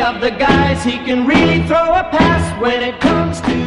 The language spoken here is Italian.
of the guys, he can really throw a pass when it comes to